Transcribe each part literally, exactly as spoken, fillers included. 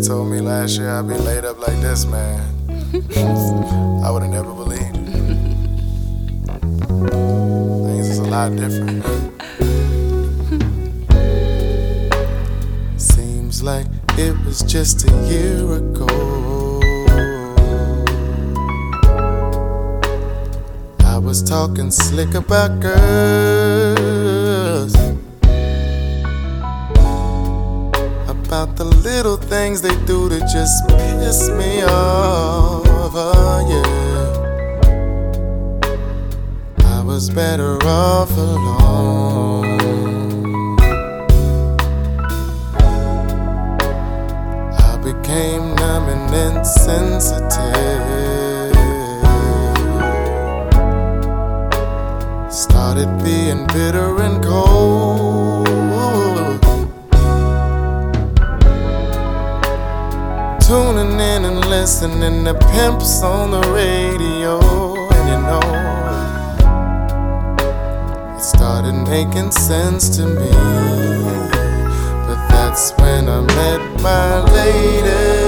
told me last year I'd be laid up like this, man, I would've never believed it. Things is a lot different. Seems like it was just a year ago. I was talking slick about girls, about the little things they do to just piss me off, oh yeah. I was better off alone. I became numb and insensitive, started being bitter and cold, tuning in and listening to pimps on the radio. And you know, it started making sense to me. But that's when I met my lady.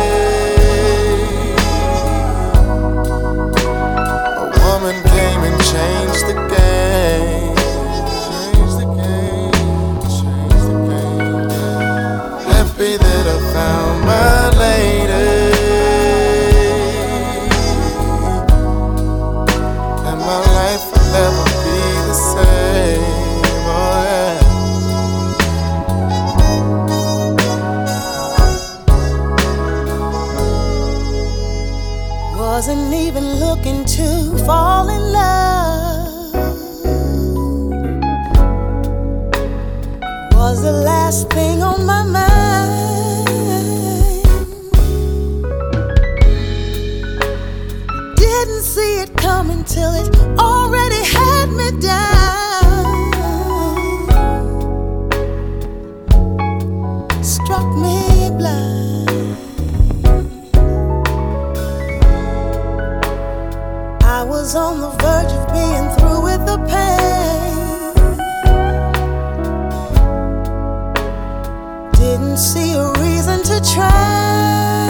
A woman came and changed the game. Changed the game, changed the game. Happy that I found my lady, and my life will never be the same, oh yeah. Wasn't even looking to fall in love. Was the last thing on my mind. Didn't see it coming till it already had me down. Struck me blind. I was on the verge of being through with the pain. Didn't see a reason to try.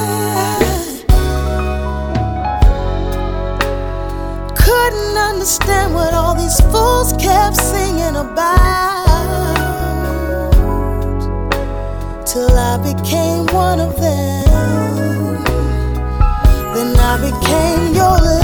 Couldn't understand what all these fools kept singing about, till I became one of them. Then I became your love.